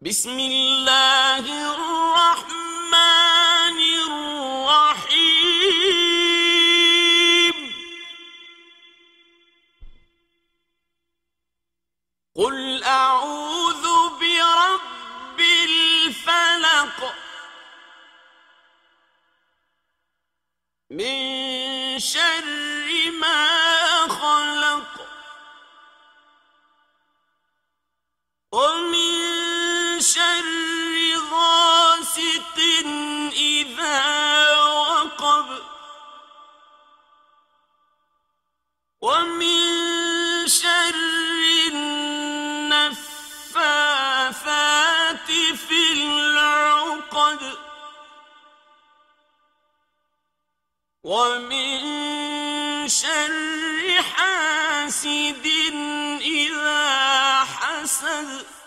بسم الله الرحمن الرحيم قل أعوذ برب الفلق من شر ما خلق ومن شر غاسق إذا وقب ومن شر النفاثات في العقد ومن شر حاسد إذا حسد